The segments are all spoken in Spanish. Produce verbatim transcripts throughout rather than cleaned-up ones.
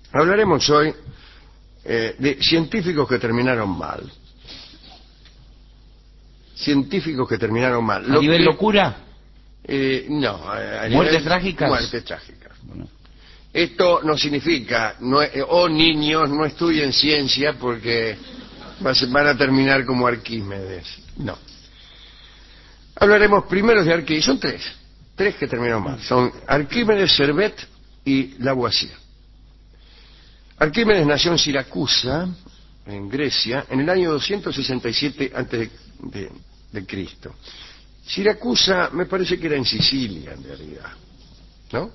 Hablaremos hoy eh, de científicos que terminaron mal. Científicos que terminaron mal. ¿A Lo nivel que, locura? Eh, no. A, a ¿Muertes nivel, trágicas? Muertes trágicas. Bueno. Esto no significa, no, eh, oh niños, no estudien ciencia porque van a terminar como Arquímedes. No. Hablaremos primero de Arquímedes. Son tres. Tres que terminaron mal. Son Arquímedes, Servet y Lavoisier. Arquímedes nació en Siracusa, en Grecia, en el año doscientos sesenta y siete antes de, de, de Cristo. Siracusa me parece que era en Sicilia, en realidad, ¿no?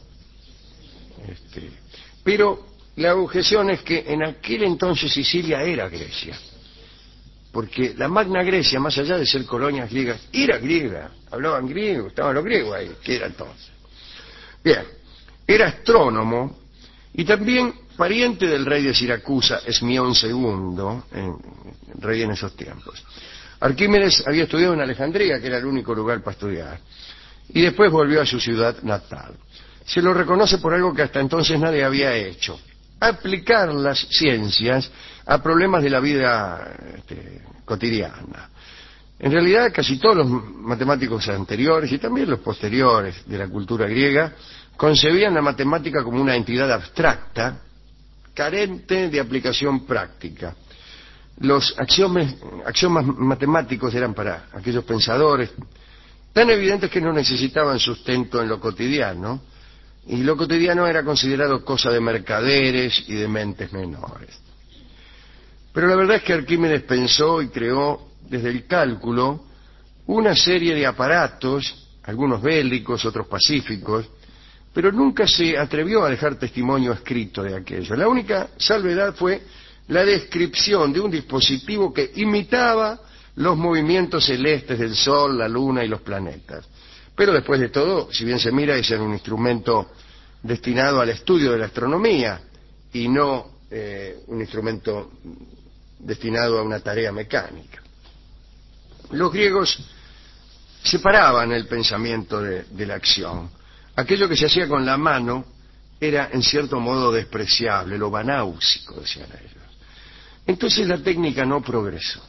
Este, pero la objeción es que en aquel entonces Sicilia era Grecia, porque la Magna Grecia, más allá de ser colonias griegas, era griega, hablaban griego, estaban los griegos ahí, que era entonces. Bien, era astrónomo y también pariente del rey de Siracusa, Esmión segundo, en, rey en esos tiempos. Arquímedes había estudiado en Alejandría, que era el único lugar para estudiar, y después volvió a su ciudad natal. Se lo reconoce por algo que hasta entonces nadie había hecho: aplicar las ciencias a problemas de la vida este, cotidiana. En realidad, casi todos los matemáticos anteriores y también los posteriores de la cultura griega concebían la matemática como una entidad abstracta, carente de aplicación práctica. Los axiomas, axiomas matemáticos eran para aquellos pensadores tan evidentes que no necesitaban sustento en lo cotidiano, y lo cotidiano era considerado cosa de mercaderes y de mentes menores. Pero la verdad es que Arquímedes pensó y creó desde el cálculo una serie de aparatos, algunos bélicos, otros pacíficos, pero nunca se atrevió a dejar testimonio escrito de aquello. La única salvedad fue la descripción de un dispositivo que imitaba los movimientos celestes del Sol, la Luna y los planetas. Pero después de todo, si bien se mira, ese era un instrumento destinado al estudio de la astronomía y no eh, un instrumento destinado a una tarea mecánica. Los griegos separaban el pensamiento de, de la acción. Aquello que se hacía con la mano era en cierto modo despreciable, lo banáusico, decían ellos. Entonces la técnica no progresó.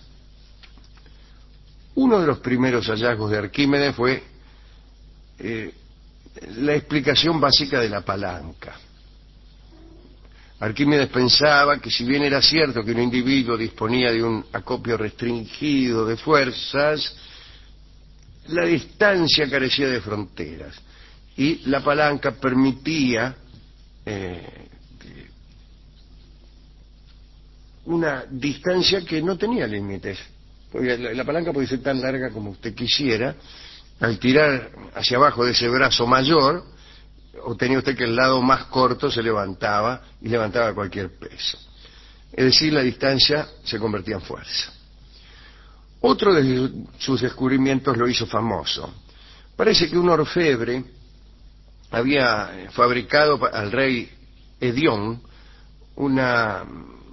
Uno de los primeros hallazgos de Arquímedes fue eh, la explicación básica de la palanca. Arquímedes pensaba que si bien era cierto que un individuo disponía de un acopio restringido de fuerzas, la distancia carecía de fronteras y la palanca permitía eh, una distancia que no tenía límites. Porque la, la palanca puede ser tan larga como usted quisiera. Al tirar hacia abajo de ese brazo mayor, obtenía usted que el lado más corto se levantaba y levantaba cualquier peso. Es decir, la distancia se convertía en fuerza. Otro de sus descubrimientos lo hizo famoso. Parece que un orfebre había fabricado al rey Edión una,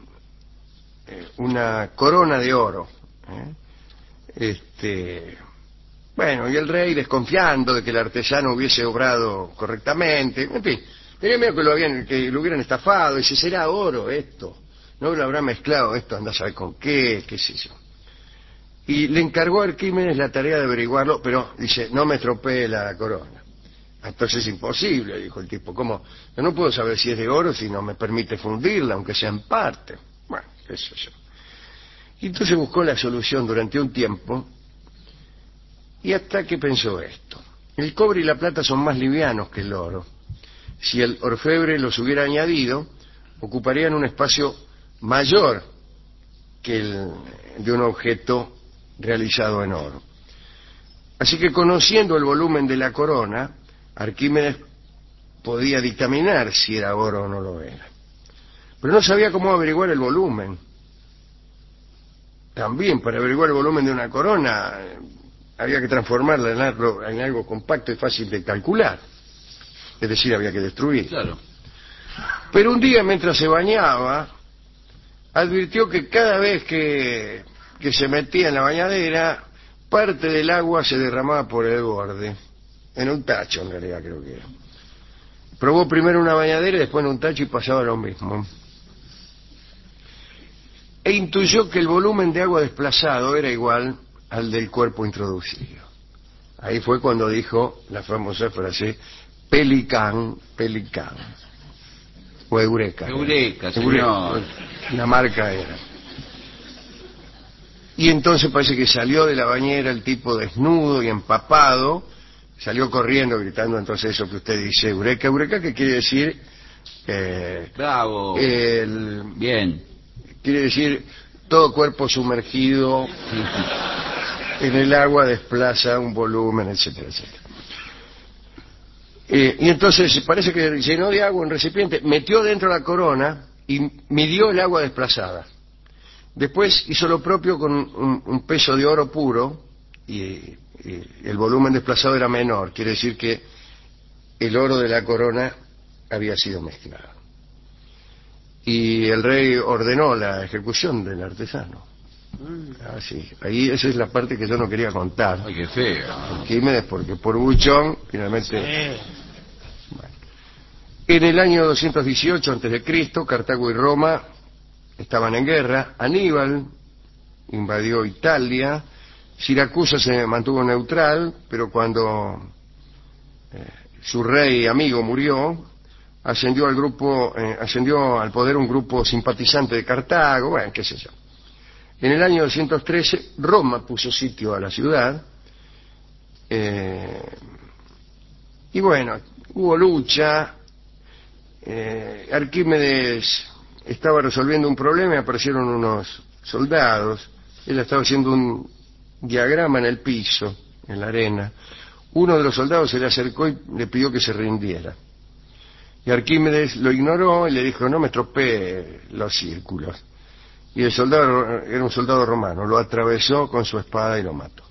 una corona de oro. ¿eh? Este, bueno, y el rey, desconfiando de que el artesano hubiese obrado correctamente, en fin, tenía miedo que lo, habían, que lo hubieran estafado, y dice, será oro esto, no lo habrá mezclado esto, anda a saber con qué, qué sé yo. Y le encargó a Arquímedes la tarea de averiguarlo, pero dice, no me estropee la corona. Entonces es imposible, dijo el tipo, ¿cómo? Yo no puedo saber si es de oro si no me permite fundirla, aunque sea en parte. Bueno, qué sé yo. Y entonces buscó la solución durante un tiempo, y hasta que pensó esto: el cobre y la plata son más livianos que el oro. Si el orfebre los hubiera añadido, ocuparían un espacio mayor que el de un objeto realizado en oro. Así que, conociendo el volumen de la corona, Arquímedes podía dictaminar si era oro o no lo era. Pero no sabía cómo averiguar el volumen. También, para averiguar el volumen de una corona, había que transformarla en algo, en algo compacto y fácil de calcular. Es decir, había que destruirla. Claro. Pero un día, mientras se bañaba, advirtió que cada vez que, que se metía en la bañadera, parte del agua se derramaba por el borde, en un tacho en realidad creo que era. Probó primero una bañadera y después en un tacho y pasaba lo mismo. E intuyó que el volumen de agua desplazado era igual al del cuerpo introducido. Ahí fue cuando dijo la famosa frase, pelicán, pelicán. O eureka. Eureka, señor. La marca era. Y entonces parece que salió de la bañera el tipo desnudo y empapado, salió corriendo gritando entonces eso que usted dice, eureka, eureka, que quiere decir... Eh, Bravo. El, Bien. Quiere decir, todo cuerpo sumergido en el agua desplaza un volumen, etcétera, etcétera. Eh, y entonces parece que llenó de agua un recipiente, metió dentro la corona y midió el agua desplazada. Después hizo lo propio con un, un peso de oro puro y, y el volumen desplazado era menor. Quiere decir que el oro de la corona había sido mezclado. Y el rey ordenó la ejecución del artesano. Ah, sí. Ahí esa es la parte que yo no quería contar. Ay, qué feo. Arquímedes, porque por buchón, finalmente... Sí. Bueno. En el año doscientos dieciocho antes de Cristo, Cartago y Roma estaban en guerra. Aníbal invadió Italia. Siracusa se mantuvo neutral, pero cuando eh, su rey amigo murió, ascendió al grupo, eh, ascendió al poder un grupo simpatizante de Cartago, bueno, qué sé yo. En el año doscientos trece, Roma puso sitio a la ciudad, eh, y bueno, hubo lucha, eh, Arquímedes estaba resolviendo un problema y aparecieron unos soldados, él estaba haciendo un diagrama en el piso, en la arena, uno de los soldados se le acercó y le pidió que se rindiera. Y Arquímedes lo ignoró y le dijo, no me estropee los círculos. Y el soldado era un soldado romano, lo atravesó con su espada y lo mató.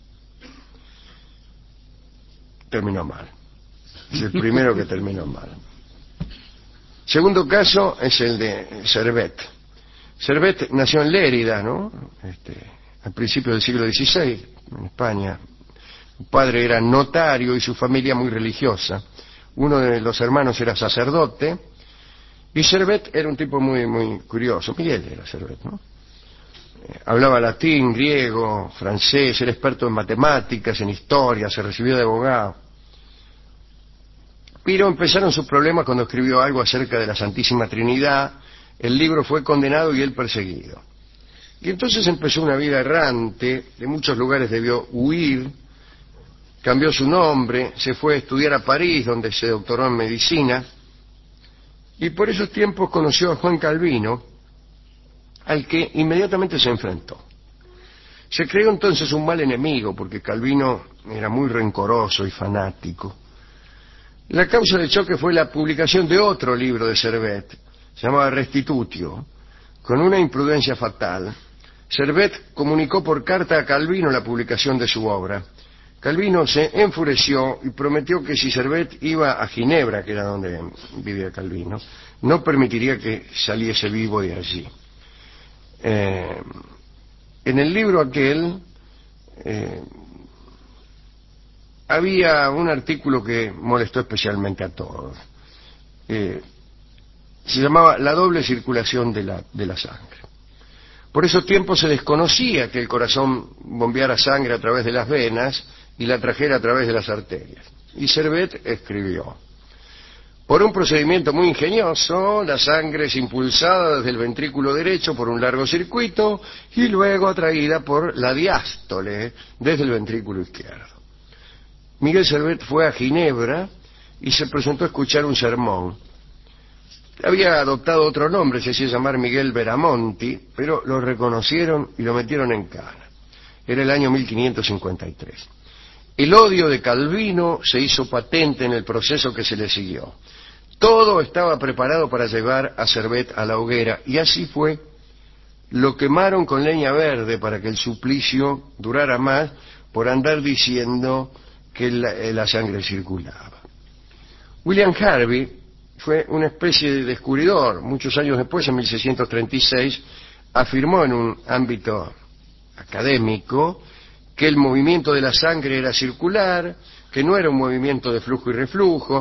Terminó mal. Es el primero que terminó mal. Segundo caso es el de Servet. Servet nació en Lérida, ¿no? Este, al principio del siglo dieciséis, en España. Su padre era notario y su familia muy religiosa. Uno de los hermanos era sacerdote, y Servet era un tipo muy muy curioso. Miguel era Servet, ¿no? Eh, hablaba latín, griego, francés, era experto en matemáticas, en historia, se recibió de abogado. Pero empezaron sus problemas cuando escribió algo acerca de la Santísima Trinidad. El libro fue condenado y él perseguido. Y entonces empezó una vida errante, de muchos lugares debió huir. Cambió su nombre, se fue a estudiar a París, donde se doctoró en medicina, y por esos tiempos conoció a Juan Calvino, al que inmediatamente se enfrentó. Se creó entonces un mal enemigo, porque Calvino era muy rencoroso y fanático. La causa del choque fue la publicación de otro libro de Servet, se llamaba Restitutio, con una imprudencia fatal. Servet comunicó por carta a Calvino la publicación de su obra. Calvino se enfureció y prometió que si Servet iba a Ginebra, que era donde vivía Calvino, no permitiría que saliese vivo de allí. Eh, en el libro aquel eh, había un artículo que molestó especialmente a todos. Eh, se llamaba La doble circulación de la, de la sangre. Por esos tiempos se desconocía que el corazón bombeara sangre a través de las venas y la trajera a través de las arterias. Y Servet escribió: por un procedimiento muy ingenioso, la sangre es impulsada desde el ventrículo derecho por un largo circuito y luego atraída por la diástole desde el ventrículo izquierdo. Miguel Servet fue a Ginebra y se presentó a escuchar un sermón. Había adoptado otro nombre, se hacía llamar Miguel Veramonti, pero lo reconocieron y lo metieron en cana. Era el año mil quinientos cincuenta y tres. El odio de Calvino se hizo patente en el proceso que se le siguió. Todo estaba preparado para llevar a Servet a la hoguera, y así fue. Lo quemaron con leña verde para que el suplicio durara más, por andar diciendo que la, la sangre circulaba. William Harvey fue una especie de descubridor. Muchos años después, en mil seiscientos treinta y seis, afirmó en un ámbito académico que el movimiento de la sangre era circular, que no era un movimiento de flujo y reflujo,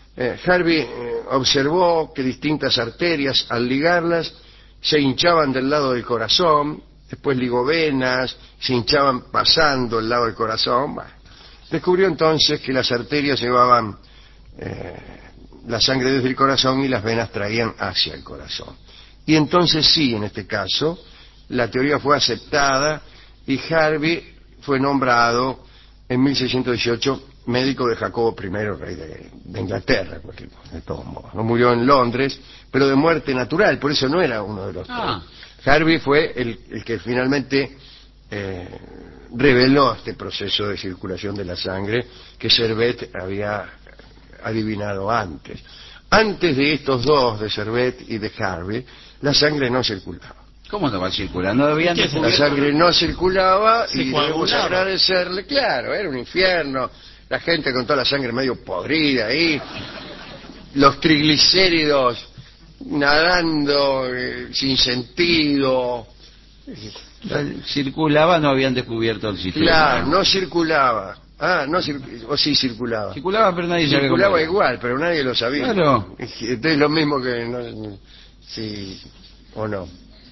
Eh, Harvey eh, observó que distintas arterias, al ligarlas, se hinchaban del lado del corazón, después ligó venas, se hinchaban pasando el lado del corazón. Bueno, descubrió entonces que las arterias llevaban eh, la sangre desde el corazón y las venas traían hacia el corazón. Y entonces sí, en este caso, la teoría fue aceptada y Harvey fue nombrado en mil seiscientos dieciocho médico de Jacobo primero, rey de, de Inglaterra, porque de todos modos. No murió en Londres, pero de muerte natural, por eso no era uno de los Ah. tres. Harvey fue el, el que finalmente eh, reveló este proceso de circulación de la sangre que Servet había adivinado antes. Antes de estos dos, de Servet y de Harvey, la sangre no circulaba. ¿Cómo no va a circular? No habían ¿Qué? La descubierto. sangre no circulaba Se y debemos coagulaba. agradecerle, claro, era un infierno, la gente con toda la sangre medio podrida ahí, los triglicéridos nadando eh, sin sentido. Circulaba, no habían descubierto el sistema. Claro, no circulaba. Ah, no cir- o sí circulaba. Circulaba, pero nadie sabía cómo Circulaba era. igual, pero nadie lo sabía. Claro. Entonces lo mismo que no, sí o no.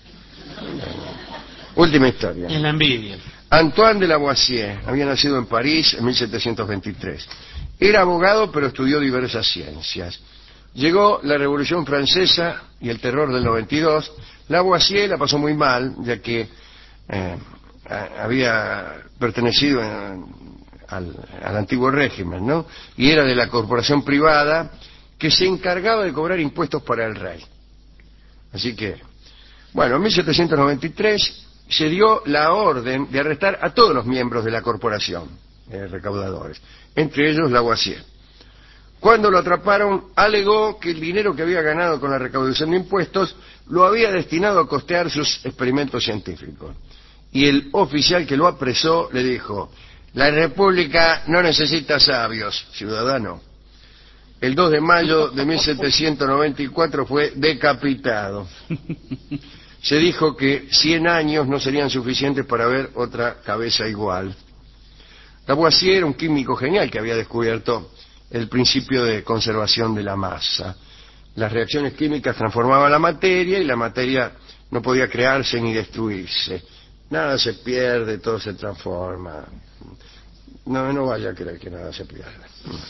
Última historia. En la envidia. Antoine de Lavoisier había nacido en París en mil setecientos veintitrés. Era abogado, pero estudió diversas ciencias. Llegó la Revolución Francesa y el terror del noventa y dos. Lavoisier la pasó muy mal, ya que eh, a- había pertenecido en- al, al antiguo régimen, ¿no? Y era de la corporación privada que se encargaba de cobrar impuestos para el rey. Así que, bueno, en mil setecientos noventa y tres se dio la orden de arrestar a todos los miembros de la corporación, eh, recaudadores, entre ellos Lavoisier. Cuando lo atraparon, alegó que el dinero que había ganado con la recaudación de impuestos lo había destinado a costear sus experimentos científicos. Y el oficial que lo apresó le dijo: la República no necesita sabios, ciudadano. El dos de mayo de mil setecientos noventa y cuatro fue decapitado. Se dijo que cien años no serían suficientes para ver otra cabeza igual. Lavoisier era un químico genial que había descubierto el principio de conservación de la masa. Las reacciones químicas transformaban la materia y la materia no podía crearse ni destruirse. Nada se pierde, todo se transforma. No, no vaya a creer que nada se pierde.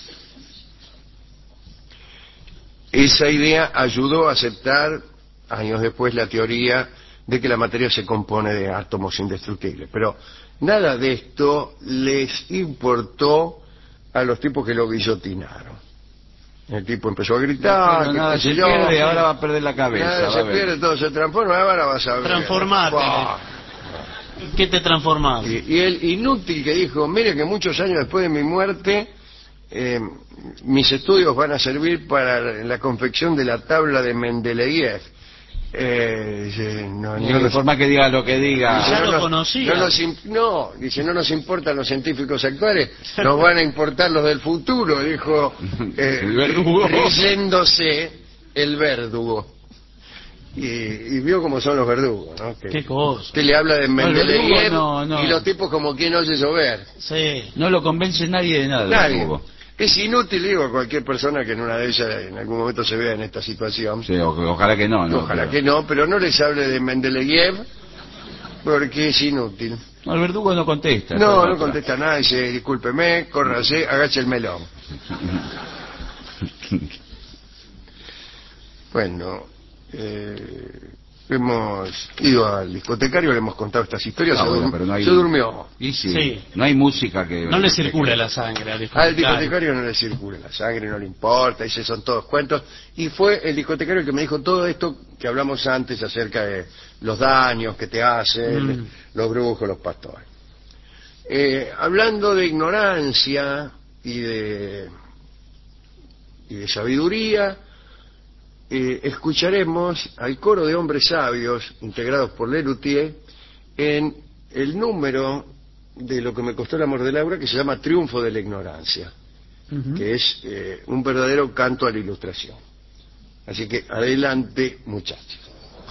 Esa idea ayudó a aceptar, años después, la teoría de que la materia se compone de átomos indestructibles. Pero nada de esto les importó a los tipos que lo guillotinaron. El tipo empezó a gritar, Pero que nada qué sé se yo, pierde, ahora va a perder la cabeza. nada va se a ver. pierde, todo se transforma, ahora vas a ver. Transformate. Buah. ¿Qué te transformás? Y, y el inútil que dijo, mire que muchos años después de mi muerte, eh, mis estudios van a servir para la confección de la tabla de Mendeleev. Eh, dice, no, No, no de nos- forma que diga lo que diga. Ya no lo nos- conocía. No, nos im- no, dice, no nos importan los científicos actuales, nos van a importar los del futuro, dijo, eh, El verdugo. riéndose el verdugo. Y, y vio cómo son los verdugos, ¿no? Que, Qué cosa. que le habla de Mendeleev verdugo no, no. y los tipos como quien oye llover. Sí. No lo convence nadie de nada. el Nadie. verdugo. Es inútil, digo, a cualquier persona que en una de ellas en algún momento se vea en esta situación. Sí, o- ojalá que no, ¿no? Ojalá Pero- que no, pero no les hable de Mendeleev porque es inútil. No, el verdugo no contesta. esa No, es no otra. contesta nada, dice, discúlpeme, córrase, agache el melón. Bueno, eh, hemos ido al discotecario, le hemos contado estas historias, Ah, se, bueno, dur- pero no hay- se durmió. Y sí, Sí. no hay música que... No le circula la sangre al Al discotecario. discotecario no le circula la sangre, no le importa, dice, son todos cuentos. Y fue el discotecario el que me dijo todo esto que hablamos antes acerca de los daños que te hacen, Mm. los brujos, los pastores. Eh, hablando de ignorancia y de, y de sabiduría, eh, escucharemos al coro de hombres sabios integrados por Lelutier en el número de lo que me costó el amor de Laura, que se llama Triunfo de la Ignorancia, Ujú. que es eh, un verdadero canto a la ilustración. Así que adelante, muchachos.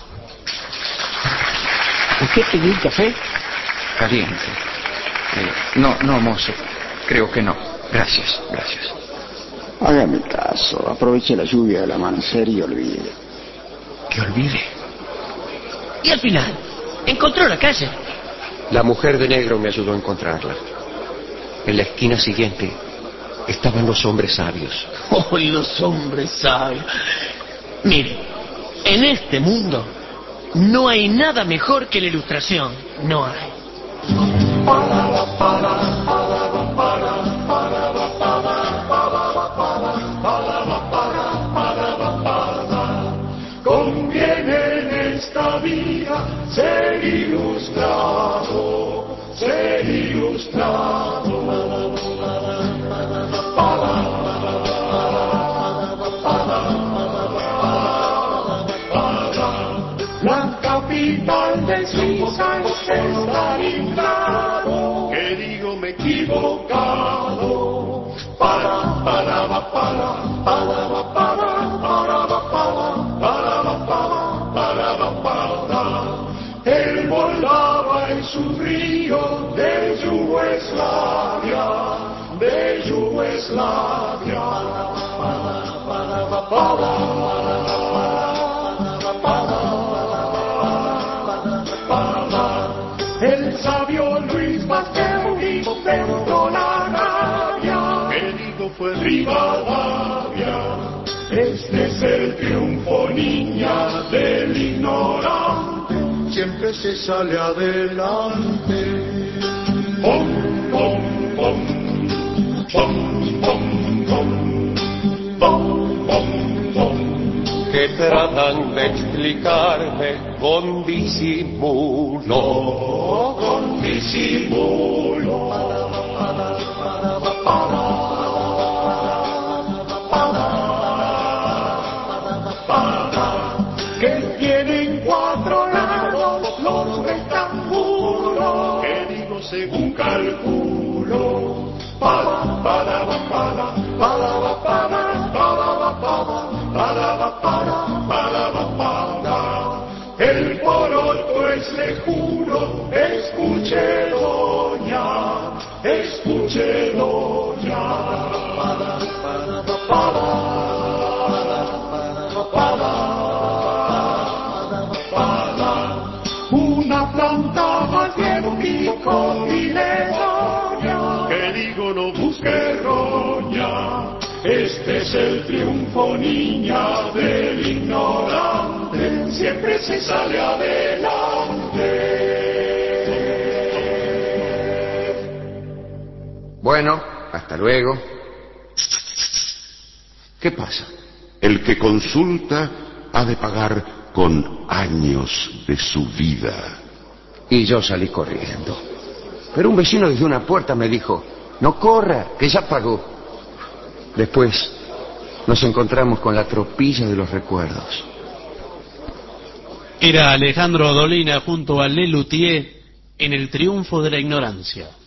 ¿Usted pidió un café? Caliente. Eh, no, no, mozo. Creo que no. Gracias, gracias. Hágame caso, aproveche la lluvia del amanecer y olvide. Que olvide. Y al final, encontró la calle. La mujer de negro me ayudó a encontrarla. En la esquina siguiente estaban los hombres sabios. Oh, los hombres sabios. Mire, en este mundo no hay nada mejor que la ilustración. No hay. Conviene en esta vida ser ilustrado, ser ilustrado. La capital de Suiza es Stalingrado. Que digo me he equivocado. Para, para, para, para, para, para, para, para, para, para. Él volaba en su río de Yugoslavia, de Yugoslavia. Para, para, para, el sabio Luis Pasteur dijo perdón la rabia. El hijo fue Rivadavia. Este es el triunfo, niña, del ignorante. Siempre se sale adelante. Pom, pom, pom, pom, pom, pom, pom, pom, pom. Que tratan de explicarme con disimulo, con disimulo. Que tienen cuatro lados los rectángulos. Que digo según calculo. Para, para, para, para, para, para, para, para, para, para, para. El poroto es, le juro, escuche doña, escuche doña. Para, para, para, para, para. Una planta más bien un pico y le doña. Que digo no busque roña. Este es el triunfo, niña, del ignorante. Siempre se sale adelante. Bueno, hasta luego. ¿Qué pasa? El que consulta ha de pagar con años de su vida. Y yo salí corriendo. Pero un vecino desde una puerta me dijo, no corra, que ya pagó. Después nos encontramos con la tropilla de los recuerdos. Era Alejandro Dolina junto a Lelutier en El triunfo de la ignorancia.